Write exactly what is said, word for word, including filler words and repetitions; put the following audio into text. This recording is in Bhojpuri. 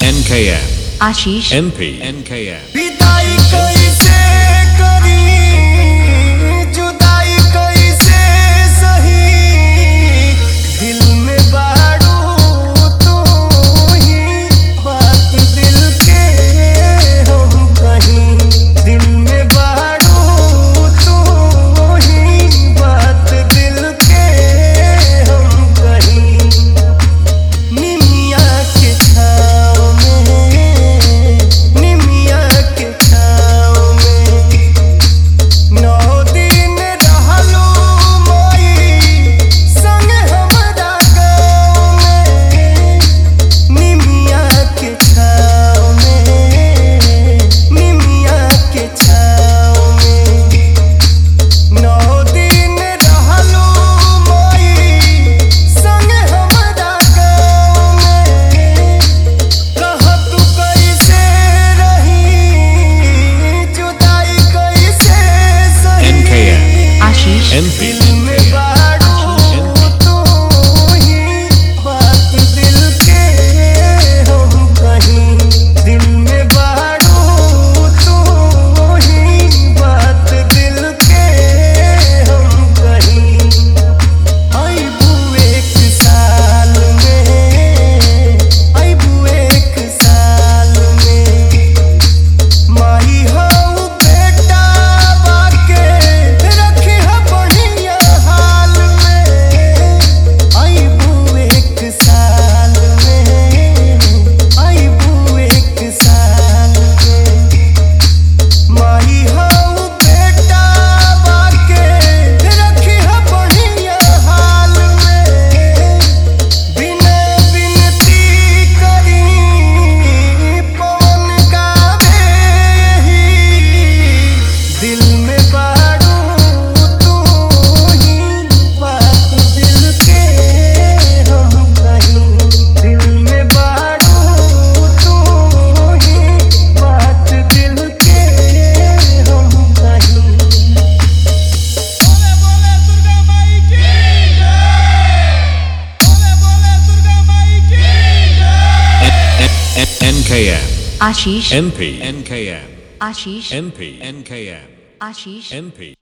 N K M आशीष M P N K M विदाई कैसे करी जुदाई कैसे सही दिल में बारू तू ही बात दिल के हम कहीं दिल में बारू तू ही बात दिल के हम कहीं निमिया के छाँव में निमिया के छाँव में नौ दिन रहलू मोई संग हमरा गाँव में निमिया के छाँव में निमिया के छाँव में नौ दिन रहलू मोई संग हमरा गाँव में कह तू कैसे रही जुदाई कैसे सही N K M आशीष M P दिल में बारू तू ही बात दिल के हम कहीं दिल में बारू तू ही बात दिल के हम कहीं आइबू एक साल में आइबू एक साल में माई हऊ बेटा बाके रखी है बढ़िया हाल में आइबू एक साल में आइबू एक साल में माई हऊ बेटा बाके रखी है बढ़िया हाल में बिना बिनती करी पवन गावे यही दिल में बारू तू ही बात दिल के हम कहीं दिल में बारू तू ही बात दिल के हम कहीं बोले बोले दुर्गा माई की जय बोले बोले दुर्गा माई की जय N K M आशीष M P N K M आशीष M P N K M आशीष M P